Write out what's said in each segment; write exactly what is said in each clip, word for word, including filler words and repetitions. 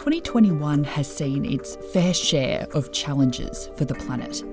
twenty twenty-one has seen its fair share of challenges for the planet.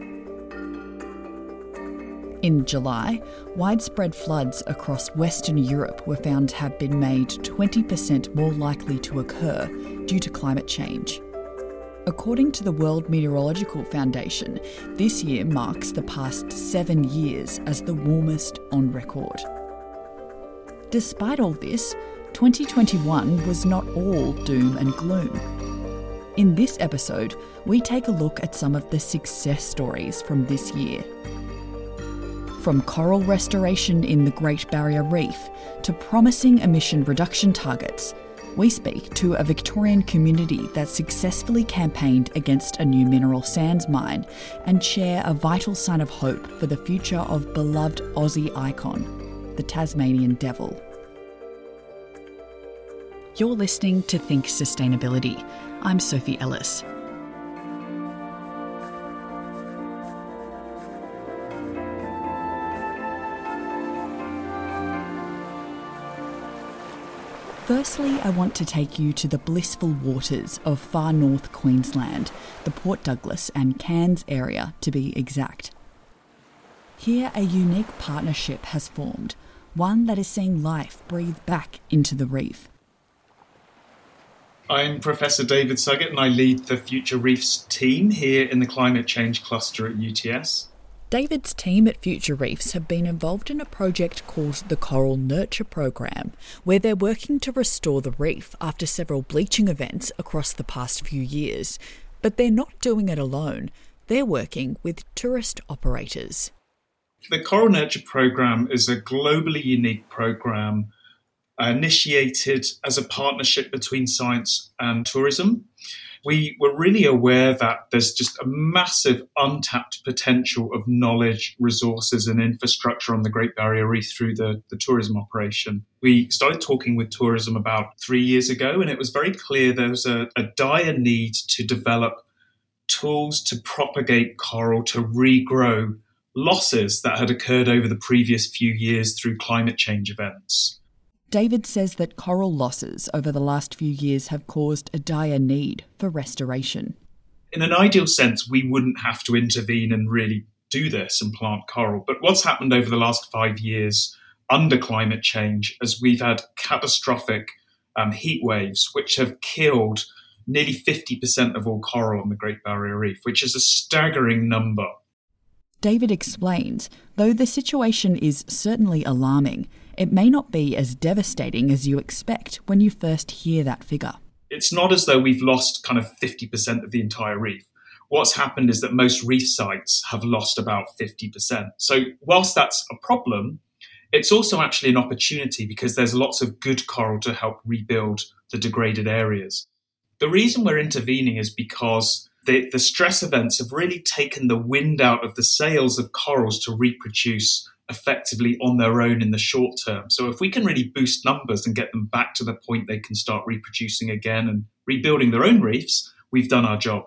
In July, widespread floods across Western Europe were found to have been made twenty percent more likely to occur due to climate change. According to the World Meteorological Foundation, this year marks the past seven years as the warmest on record. Despite all this, twenty twenty-one was not all doom and gloom. In this episode, we take a look at some of the success stories from this year. From coral restoration in the Great Barrier Reef to promising emission reduction targets, we speak to a Victorian community that successfully campaigned against a new mineral sands mine and share a vital sign of hope for the future of beloved Aussie icon, the Tasmanian Devil. You're listening to Think Sustainability. I'm Sophie Ellis. Firstly, I want to take you to the blissful waters of far north Queensland, the Port Douglas and Cairns area to be exact. Here, a unique partnership has formed, one that is seeing life breathe back into the reef. I'm Professor David Suggett and I lead the Future Reefs team here in the Climate Change Cluster at U T S. David's team at Future Reefs have been involved in a project called the Coral Nurture Program, where they're working to restore the reef after several bleaching events across the past few years. But they're not doing it alone. They're working with tourist operators. The Coral Nurture Program is a globally unique program initiated as a partnership between science and tourism. We were really aware that there's just a massive untapped potential of knowledge, resources and infrastructure on the Great Barrier Reef through the, the tourism operation. We started talking with tourism about three years ago, and it was very clear there was a, a dire need to develop tools to propagate coral, to regrow losses that had occurred over the previous few years through climate change events. David says that coral losses over the last few years have caused a dire need for restoration. In an ideal sense, we wouldn't have to intervene and really do this and plant coral. But what's happened over the last five years under climate change is we've had catastrophic um, heat waves, which have killed nearly fifty percent of all coral on the Great Barrier Reef, which is a staggering number. David explains, though the situation is certainly alarming, it may not be as devastating as you expect when you first hear that figure. It's not as though we've lost kind of fifty percent of the entire reef. What's happened is that most reef sites have lost about fifty percent. So whilst that's a problem, it's also actually an opportunity because there's lots of good coral to help rebuild the degraded areas. The reason we're intervening is because the, the stress events have really taken the wind out of the sails of corals to reproduce effectively on their own in the short term. So if we can really boost numbers and get them back to the point they can start reproducing again and rebuilding their own reefs, we've done our job.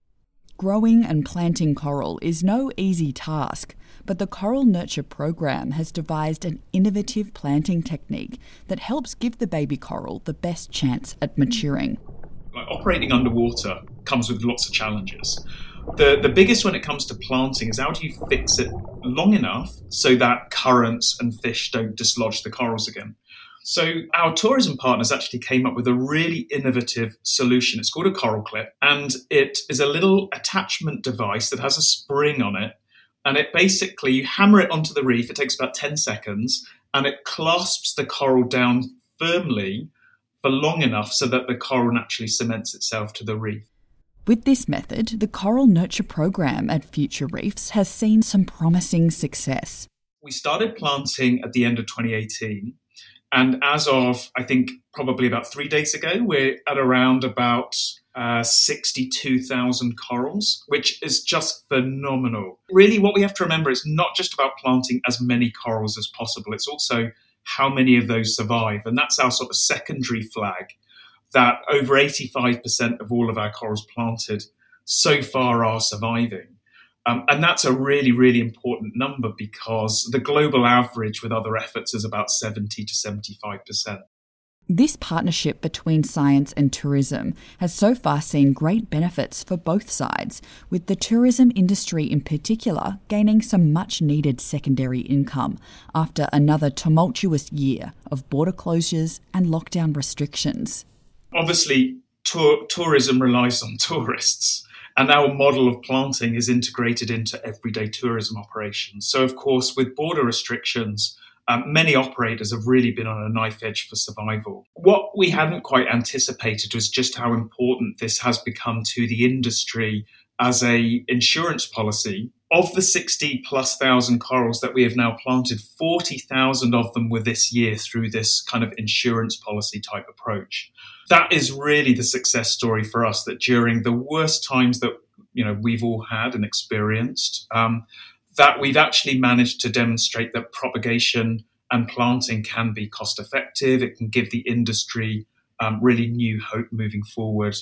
Growing and planting coral is no easy task, but the Coral Nurture Program has devised an innovative planting technique that helps give the baby coral the best chance at maturing. Like operating underwater comes with lots of challenges. The, the biggest when it comes to planting is how do you fix it long enough so that currents and fish don't dislodge the corals again. So our tourism partners actually came up with a really innovative solution. It's called a coral clip, and it is a little attachment device that has a spring on it. And it basically, you hammer it onto the reef, it takes about ten seconds, and it clasps the coral down firmly for long enough so that the coral naturally cements itself to the reef. With this method, the Coral Nurture Program at Future Reefs has seen some promising success. We started planting at the end of twenty eighteen, and as of, I think, probably about three days ago, we're at around about uh, sixty-two thousand corals, which is just phenomenal. Really, what we have to remember is not just about planting as many corals as possible, it's also how many of those survive, and that's our sort of secondary flag, that over eighty-five percent of all of our corals planted so far are surviving. Um, and that's a really, really important number because the global average with other efforts is about seventy to seventy-five percent. This partnership between science and tourism has so far seen great benefits for both sides, with the tourism industry in particular gaining some much-needed secondary income after another tumultuous year of border closures and lockdown restrictions. Obviously, tour- tourism relies on tourists, and our model of planting is integrated into everyday tourism operations. So, of course, with border restrictions, Um, many operators have really been on a knife edge for survival. What we hadn't quite anticipated was just how important this has become to the industry as a insurance policy. Of the sixty plus thousand corals that we have now planted, forty thousand of them were this year through this kind of insurance policy type approach. That is really the success story for us, that during the worst times that you know we've all had and experienced, um, that we've actually managed to demonstrate that propagation and planting can be cost effective. It can give the industry um, really new hope moving forward.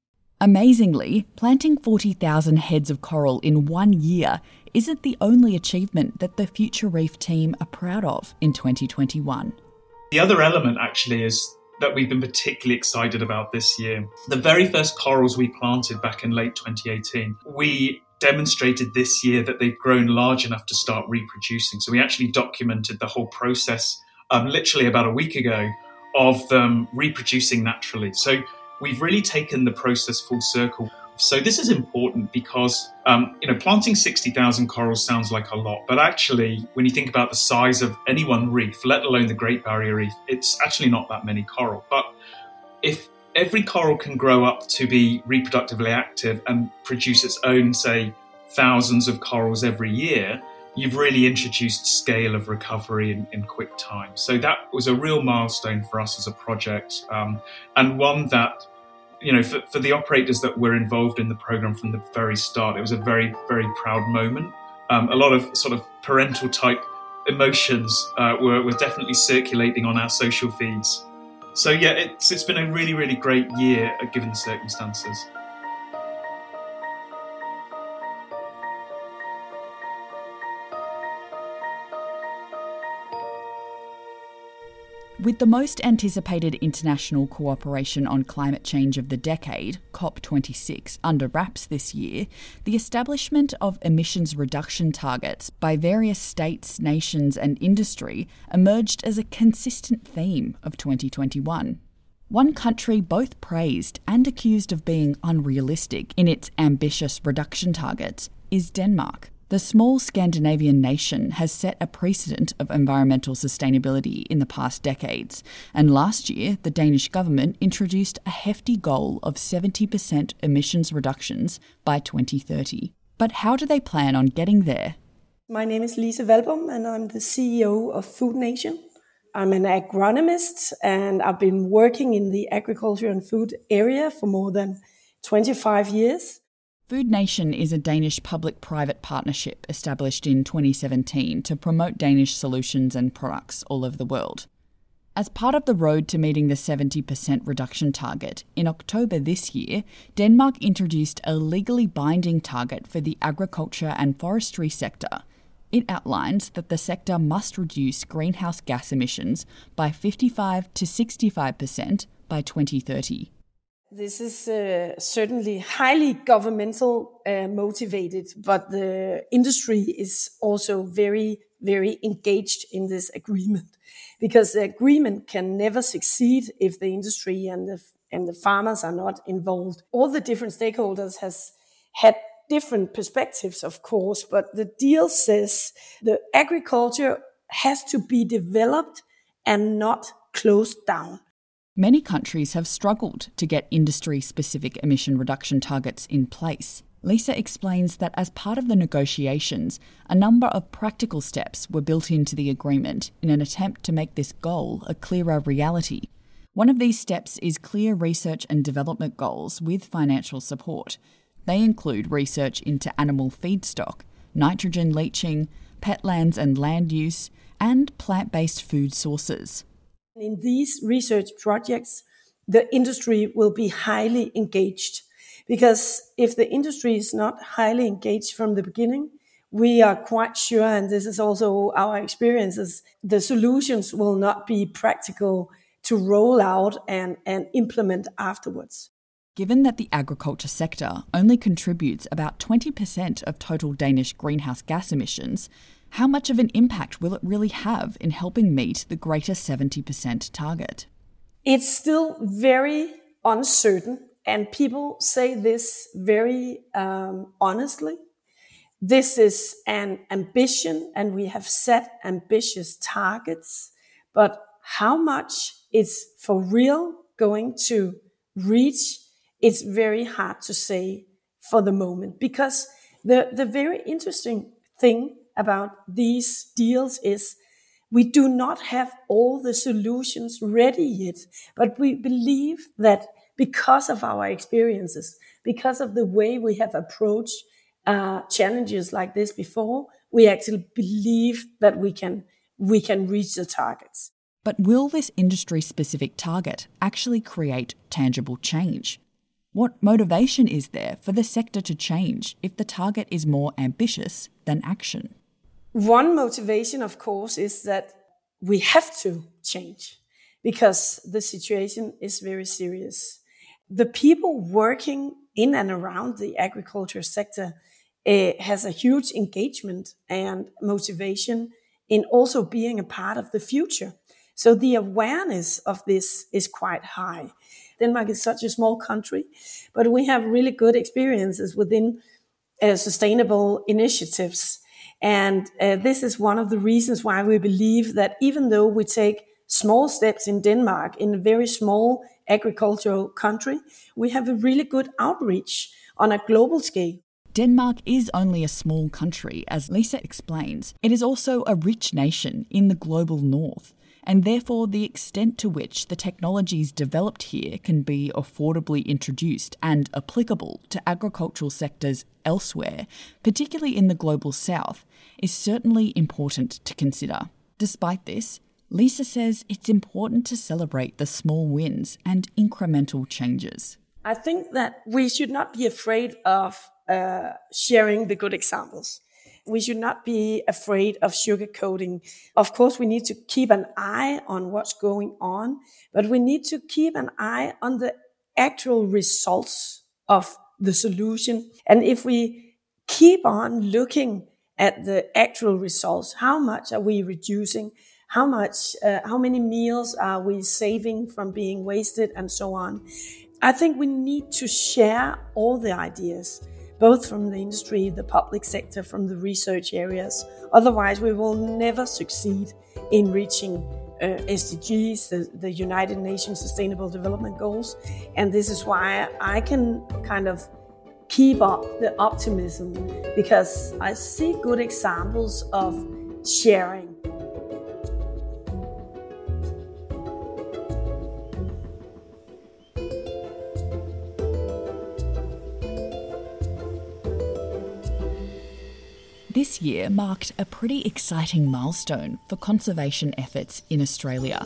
Amazingly, planting forty thousand heads of coral in one year isn't the only achievement that the Future Reef team are proud of in twenty twenty-one. The other element actually is that we've been particularly excited about this year. The very first corals we planted back in late twenty eighteen, we demonstrated this year that they've grown large enough to start reproducing. So we actually documented the whole process um, literally about a week ago of them reproducing naturally. So we've really taken the process full circle. So this is important because, um, you know, planting sixty thousand corals sounds like a lot, but actually when you think about the size of any one reef, let alone the Great Barrier Reef, it's actually not that many coral. But if every coral can grow up to be reproductively active and produce its own, say, thousands of corals every year, you've really introduced scale of recovery in, in quick time. So that was a real milestone for us as a project, um, and one that, you know, for, for the operators that were involved in the program from the very start, it was a very, very proud moment. Um, a lot of sort of parental type emotions uh, were, were definitely circulating on our social feeds. So yeah, it's it's been a really, really great year given the circumstances. With the most anticipated international cooperation on climate change of the decade, COP twenty-six, under wraps this year, the establishment of emissions reduction targets by various states, nations and industry emerged as a consistent theme of twenty twenty-one. One country both praised and accused of being unrealistic in its ambitious reduction targets is Denmark. The small Scandinavian nation has set a precedent of environmental sustainability in the past decades, and last year the Danish government introduced a hefty goal of seventy percent emissions reductions by twenty thirty. But how do they plan on getting there? My name is Lise Valbom and I'm the C E O of Food Nation. I'm an agronomist and I've been working in the agriculture and food area for more than twenty-five years. Food Nation is a Danish public-private partnership established in twenty seventeen to promote Danish solutions and products all over the world. As part of the road to meeting the seventy percent reduction target, in October this year, Denmark introduced a legally binding target for the agriculture and forestry sector. It outlines that the sector must reduce greenhouse gas emissions by fifty-five to sixty-five percent by twenty thirty. This is uh, certainly highly governmental uh, motivated, but the industry is also very, very engaged in this agreement, because the agreement can never succeed if the industry and the and the farmers are not involved. All the different stakeholders has had different perspectives, of course, but the deal says the agriculture has to be developed and not closed down. Many countries have struggled to get industry-specific emission reduction targets in place. Lisa explains that as part of the negotiations, a number of practical steps were built into the agreement in an attempt to make this goal a clearer reality. One of these steps is clear research and development goals with financial support. They include research into animal feedstock, nitrogen leaching, petlands and land use, and plant-based food sources. In these research projects, the industry will be highly engaged, because if the industry is not highly engaged from the beginning, we are quite sure, and this is also our experiences, the solutions will not be practical to roll out and, and implement afterwards. Given that the agriculture sector only contributes about twenty percent of total Danish greenhouse gas emissions, how much of an impact will it really have in helping meet the greater seventy percent target? It's still very uncertain, and people say this very um, honestly. This is an ambition, and we have set ambitious targets, but how much it's for real going to reach, it's very hard to say for the moment. Because the, the very interesting thing about these deals is we do not have all the solutions ready yet, but we believe that because of our experiences, because of the way we have approached uh, challenges like this before, we actually believe that we can we can reach the targets. But will this industry-specific target actually create tangible change? What motivation is there for the sector to change if the target is more ambitious than action? One motivation, of course, is that we have to change because the situation is very serious. The people working in and around the agriculture sector uh, has a huge engagement and motivation in also being a part of the future. So the awareness of this is quite high. Denmark is such a small country, but we have really good experiences within uh, sustainable initiatives. And uh, this is one of the reasons why we believe that even though we take small steps in Denmark, in a very small agricultural country, we have a really good outreach on a global scale. Denmark is only a small country, as Lisa explains. It is also a rich nation in the global north, and therefore the extent to which the technologies developed here can be affordably introduced and applicable to agricultural sectors elsewhere, particularly in the global south, is certainly important to consider. Despite this, Lisa says it's important to celebrate the small wins and incremental changes. I think that we should not be afraid of uh, sharing the good examples. We should not be afraid of sugarcoating. Of course, we need to keep an eye on what's going on, but we need to keep an eye on the actual results of the solution. And if we keep on looking at the actual results, how much are we reducing? How much, uh, how many meals are we saving from being wasted and so on? I think we need to share all the ideas, both from the industry, the public sector, from the research areas. Otherwise, we will never succeed in reaching uh, S D Gs, the, the United Nations Sustainable Development Goals. And this is why I can kind of keep up the optimism, because I see good examples of sharing. This year marked a pretty exciting milestone for conservation efforts in Australia.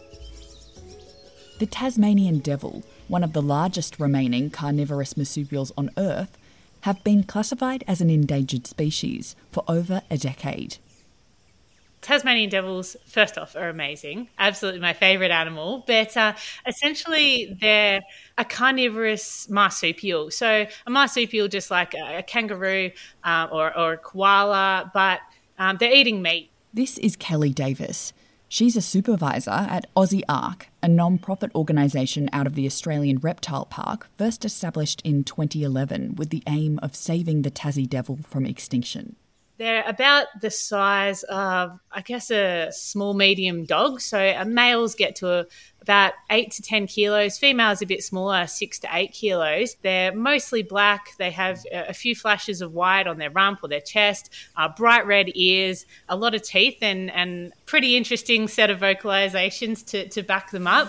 The Tasmanian devil, one of the largest remaining carnivorous marsupials on Earth, have been classified as an endangered species for over a decade. Tasmanian devils, first off, are amazing. Absolutely my favourite animal. But uh, essentially, they're a carnivorous marsupial. So a marsupial, just like a, a kangaroo uh, or, or a koala, but um, they're eating meat. This is Kelly Davis. She's a supervisor at Aussie Ark, a non-profit organisation out of the Australian Reptile Park, first established in twenty eleven with the aim of saving the Tassie devil from extinction. They're about the size of, I guess, a small, medium dog. So uh, males get to a, about eight to ten kilos. Females a bit smaller, six to eight kilos. They're mostly black. They have a, a few flashes of white on their rump or their chest, uh, bright red ears, a lot of teeth, and, and pretty interesting set of vocalizations to, to back them up.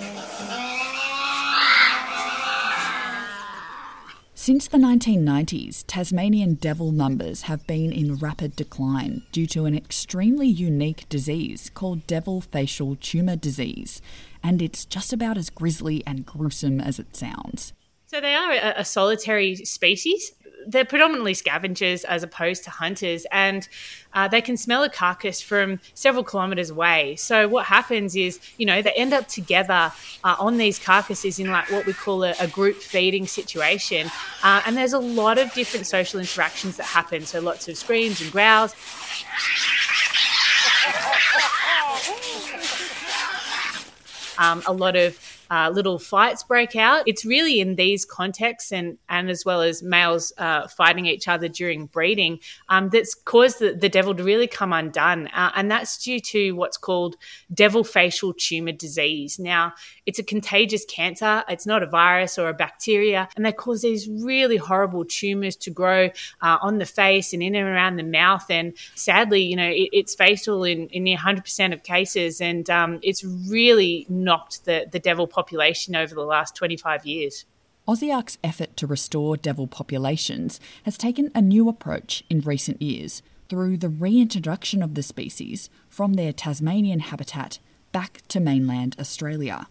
Since the nineteen nineties, Tasmanian devil numbers have been in rapid decline due to an extremely unique disease called devil facial tumour disease, and it's just about as grisly and gruesome as it sounds. So they are a, a solitary species. they're predominantly scavengers as opposed to hunters, and uh, they can smell a carcass from several kilometres away. So what happens is, you know, they end up together uh, on these carcasses in like what we call a, a group feeding situation. Uh, and there's a lot of different social interactions that happen. So lots of screams and growls. Um, a lot of uh, little fights break out. It's really in these contexts, and, and as well as males uh, fighting each other during breeding, um, that's caused the, the devil to really come undone. Uh, and that's due to what's called devil facial tumour disease. Now, it's a contagious cancer. It's not a virus or a bacteria, and they cause these really horrible tumours to grow uh, on the face and in and around the mouth. And sadly, you know, it, it's fatal in, in near one hundred percent of cases, and um, it's really knocked the, the devil population over the last twenty-five years. AUSIARK's effort to restore devil populations has taken a new approach in recent years through the reintroduction of the species from their Tasmanian habitat back to mainland Australia.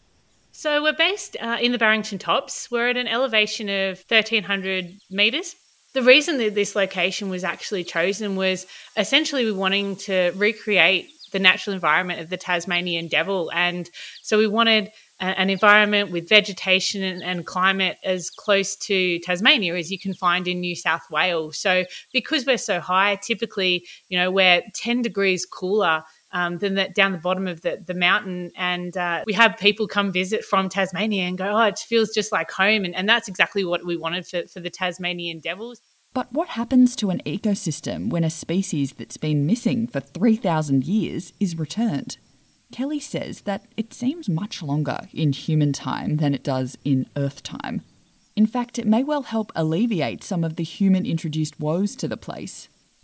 So we're based uh, in the Barrington Tops. We're at an elevation of thirteen hundred metres. The reason that this location was actually chosen was essentially we wanting to recreate the natural environment of the Tasmanian devil. And so we wanted a, an environment with vegetation and, and climate as close to Tasmania as you can find in New South Wales. So because we're so high, typically, you know, we're ten degrees cooler Um, than that down the bottom of the, the mountain. And uh, we have people come visit from Tasmania and go, oh, it feels just like home. And, and that's exactly what we wanted for, for the Tasmanian devils. But what happens to an ecosystem when a species that's been missing for three thousand years is returned? Kelly says that it seems much longer in human time than it does in Earth time. In fact, it may well help alleviate some of the human-introduced woes to the place.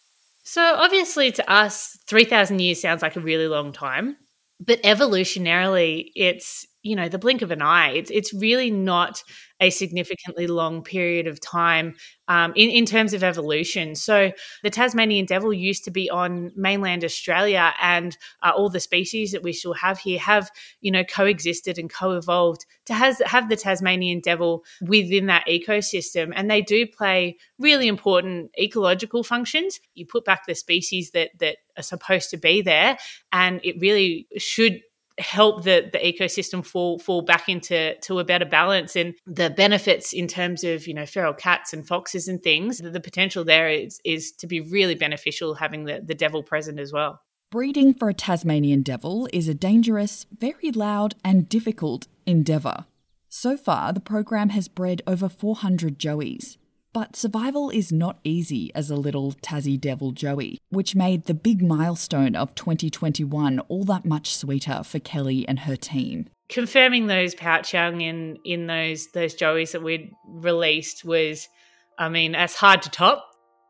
So obviously to us, three thousand years sounds like a really long time, but evolutionarily it's, you know, the blink of an eye. It's it's really not a significantly long period of time um, in, in terms of evolution. So the Tasmanian devil used to be on mainland Australia, and uh, all the species that we still have here have, you know, coexisted and co-evolved to has, have the Tasmanian devil within that ecosystem. And they do play really important ecological functions. You put back the species that that are supposed to be there, and it really should help the, the ecosystem fall fall back into to a better balance. And the benefits in terms of, you know, feral cats and foxes and things, the, the potential there is is to be really beneficial having the, the devil present as well. Breeding for a Tasmanian devil is a dangerous, very loud and difficult endeavour. So far, the program has bred over four hundred joeys. But survival is not easy as a little Tassie devil joey, which made the big milestone of twenty twenty-one all that much sweeter for Kelly and her team. Confirming those pouch young in, in those those joeys that we'd released was, I mean, that's hard to top.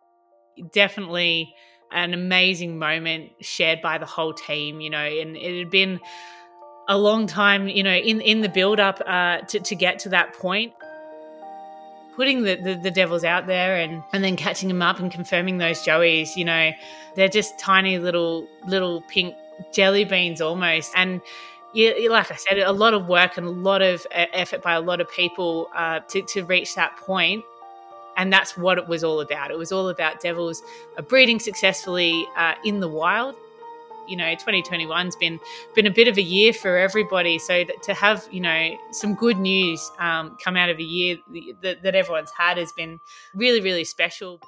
Definitely an amazing moment shared by the whole team, you know, and it had been a long time, you know, in, in the build-up uh, to, to get to that point. Putting the, the, the devils out there and, and then catching them up and confirming those joeys, you know, they're just tiny little little pink jelly beans almost. And you, like I said, a lot of work and a lot of effort by a lot of people uh, to, to reach that point. And that's what it was all about. It was all about devils breeding successfully uh, in the wild. You know, twenty twenty-one's been been a bit of a year for everybody. So to have, you know, some good news um, come out of a year that, that everyone's had has been really, really special.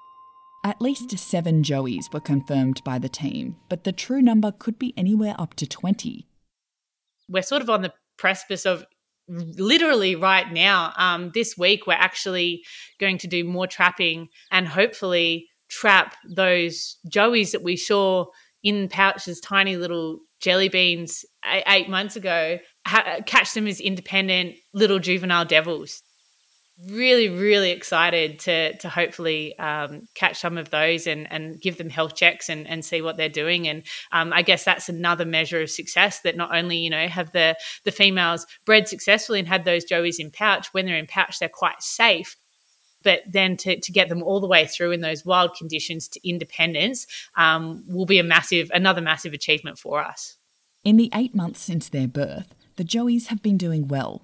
At least seven joeys were confirmed by the team, but the true number could be anywhere up to twenty. We're sort of on the precipice of literally right now. Um, this week, we're actually going to do more trapping and hopefully trap those joeys that we saw in pouches, tiny little jelly beans eight, eight months ago, ha- catch them as independent little juvenile devils. Really, really excited to to hopefully um, catch some of those and, and give them health checks and, and see what they're doing. And um, I guess that's another measure of success, that not only, you know, have the, the females bred successfully and had those joeys in pouch. When they're in pouch, they're quite safe. But then to, to get them all the way through in those wild conditions to independence um, will be a massive, another massive achievement for us. In the eight months since their birth, the joeys have been doing well.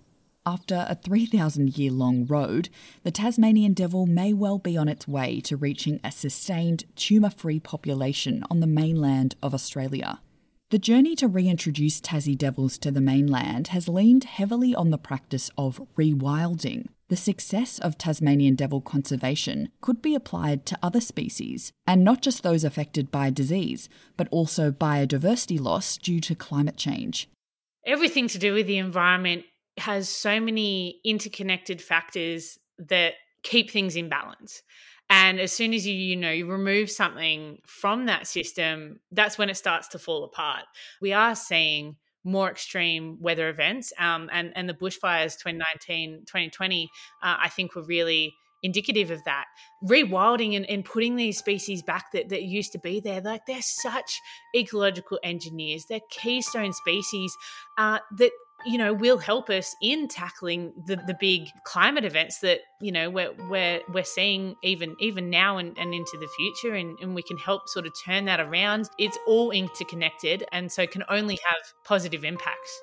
After a three thousand year long road, the Tasmanian devil may well be on its way to reaching a sustained tumour-free population on the mainland of Australia. The journey to reintroduce Tassie devils to the mainland has leaned heavily on the practice of rewilding. The success of Tasmanian devil conservation could be applied to other species, and not just those affected by disease, but also biodiversity loss due to climate change. Everything to do with the environment has so many interconnected factors that keep things in balance. And as soon as you, you know, you remove something from that system, that's when it starts to fall apart. We are seeing more extreme weather events, um, and, and the bushfires twenty nineteen, twenty twenty, uh, I think were really indicative of that. Rewilding and, and putting these species back that, that used to be there, like they're such ecological engineers. They're keystone species uh, that, you know, will help us in tackling the, the big climate events that, you know, we're, we're, we're seeing even even now and, and into the future, and, and we can help sort of turn that around. It's all interconnected, and so can only have positive impacts.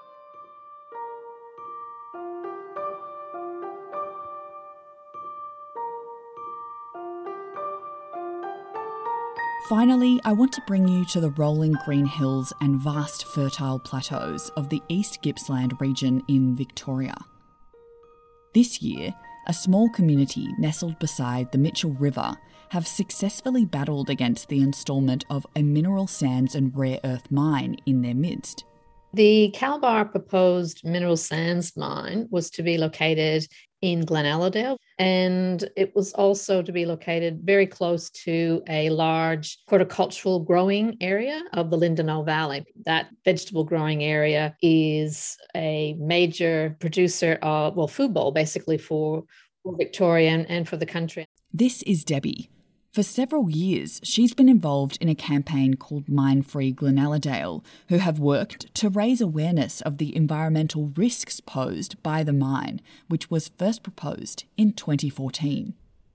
Finally, I want to bring you to the rolling green hills and vast fertile plateaus of the East Gippsland region in Victoria. This year, a small community nestled beside the Mitchell River have successfully battled against the instalment of a mineral sands and rare earth mine in their midst. The Calabar proposed mineral sands mine was to be located in Glenaladale, and it was also to be located very close to a large horticultural growing area of the Lindenau Valley. That vegetable growing area is a major producer of, well, food bowl basically for, for Victoria and, and for the country. This is Debbie. For several years, she's been involved in a campaign called Mine Free Glenaladale, who have worked to raise awareness of the environmental risks posed by the mine, which was first proposed in twenty fourteen.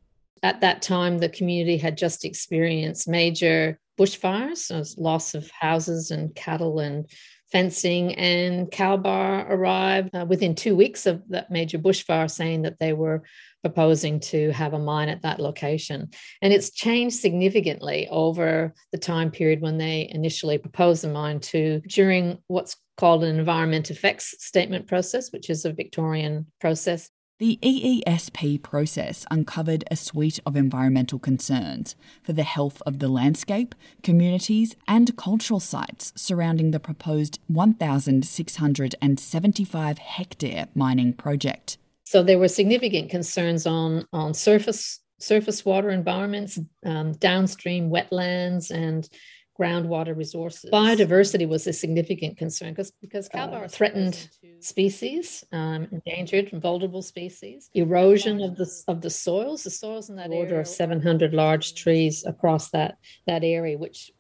At that time, the community had just experienced major bushfires, so loss of houses and cattle and fencing, and Calabar arrived uh, within two weeks of that major bushfire saying that they were proposing to have a mine at that location. And it's changed significantly over the time period when they initially proposed the mine to during what's called an environment effects statement process, which is a Victorian process. The E E S P process uncovered a suite of environmental concerns for the health of the landscape, communities and cultural sites surrounding the proposed one thousand six hundred seventy-five hectare mining project. So there were significant concerns on, on surface surface water environments, um, downstream wetlands and groundwater resources. Biodiversity was a significant concern because, because Calabar uh, threatened species, um, endangered and vulnerable species, erosion of the of the soils, the soils in that order of seven hundred large trees across that, that area, which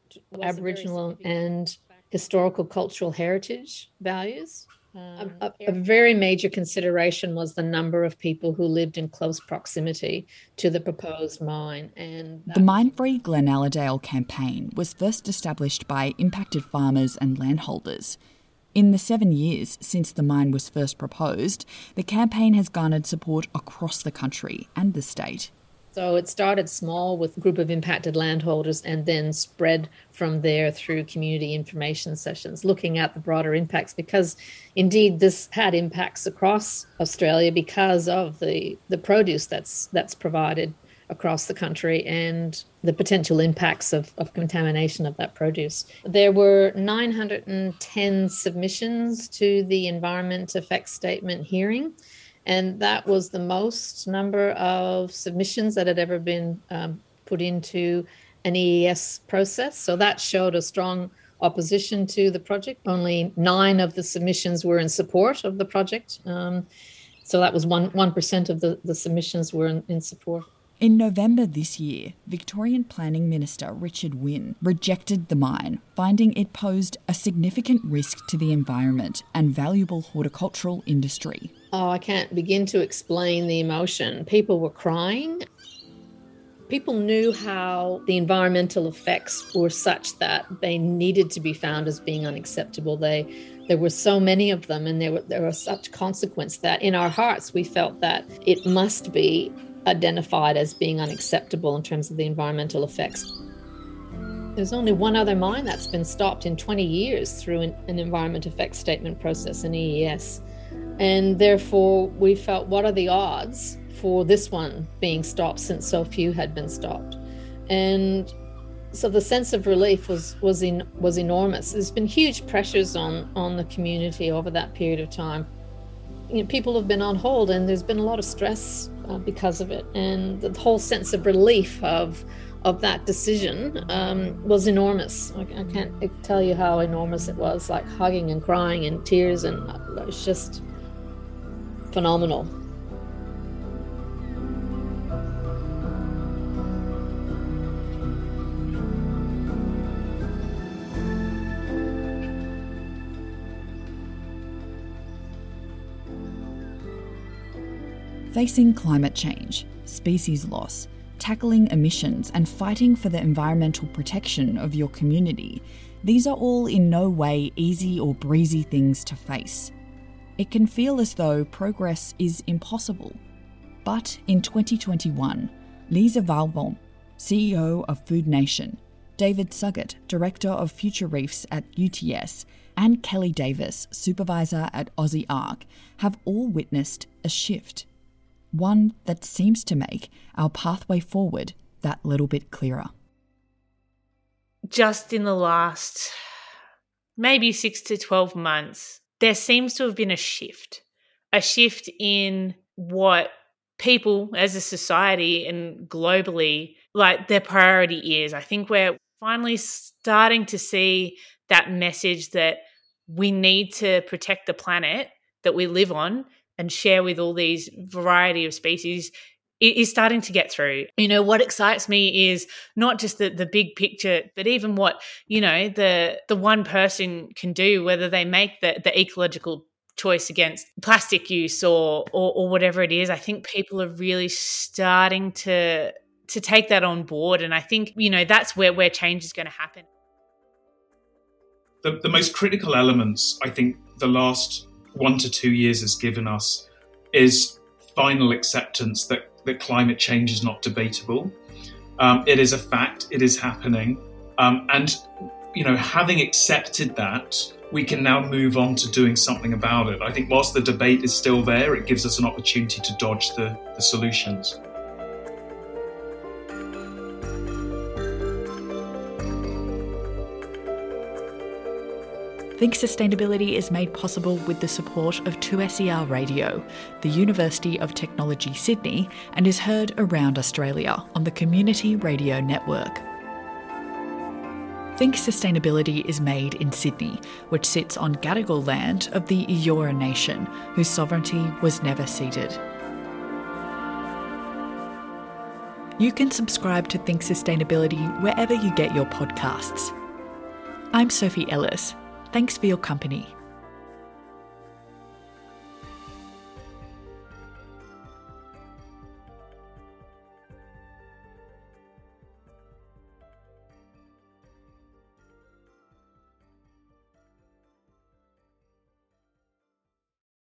Aboriginal and historical cultural heritage values. Um, a, a very major consideration was the number of people who lived in close proximity to the proposed mine. And the Mine Free Glenaladale campaign was first established by impacted farmers and landholders. In the seven years since the mine was first proposed, the campaign has garnered support across the country and the state. So it started small with a group of impacted landholders and then spread from there through community information sessions, looking at the broader impacts, because indeed this had impacts across Australia because of the, the produce that's that's provided across the country and the potential impacts of, of contamination of that produce. There were nine hundred ten submissions to the Environment Effects Statement hearing. And that was the most number of submissions that had ever been um, put into an E E S process. So that showed a strong opposition to the project. Only nine of the submissions were in support of the project. Um, so that was one, one percent of the, the submissions were in, in support. In November this year, Victorian Planning Minister Richard Wynne rejected the mine, finding it posed a significant risk to the environment and valuable horticultural industry. Oh, I can't begin to explain the emotion. People were crying. People knew how the environmental effects were such that they needed to be found as being unacceptable. They, there were so many of them, and there were, there were such consequence that in our hearts we felt that it must be identified as being unacceptable in terms of the environmental effects. There's only one other mine that's been stopped in twenty years through an, an environment effects statement process, an E E S. And therefore, we felt, what are the odds for this one being stopped since so few had been stopped? And so the sense of relief was was in, was enormous. There's been huge pressures on, on the community over that period of time. You know, people have been on hold, and there's been a lot of stress uh, because of it. And the whole sense of relief of of that decision um, was enormous. I, I can't tell you how enormous it was, like hugging and crying and tears, and it was just phenomenal. Facing climate change, species loss, tackling emissions and fighting for the environmental protection of your community, these are all in no way easy or breezy things to face. It can feel as though progress is impossible. But in twenty twenty-one, Lisa Walbaum, C E O of Food Nation, David Suggett, Director of Future Reefs at U T S, and Kelly Davis, Supervisor at Aussie Ark, have all witnessed a shift. One that seems to make our pathway forward that little bit clearer. Just in the last maybe six to twelve months, there seems to have been a shift, a shift in what people as a society and globally, like, their priority is. I think we're finally starting to see that message that we need to protect the planet that we live on and share with all these variety of species is starting to get through. You know, what excites me is not just the, the big picture, but even what, you know, the the one person can do, whether they make the, the ecological choice against plastic use or, or or whatever it is. I think people are really starting to to take that on board. And I think, you know, that's where, where change is going to happen. The, the most critical elements, I think, the last one to two years has given us is final acceptance that, that climate change is not debatable. Um, it is a fact. It is happening. Um, and, you know, having accepted that, we can now move on to doing something about it. I think whilst the debate is still there, it gives us an opportunity to dodge the, the solutions. Think Sustainability is made possible with the support of two S E R Radio, the University of Technology Sydney, and is heard around Australia on the Community Radio Network. Think Sustainability is made in Sydney, which sits on Gadigal land of the Eora Nation, whose sovereignty was never ceded. You can subscribe to Think Sustainability wherever you get your podcasts. I'm Sophie Ellis. Thanks for your company.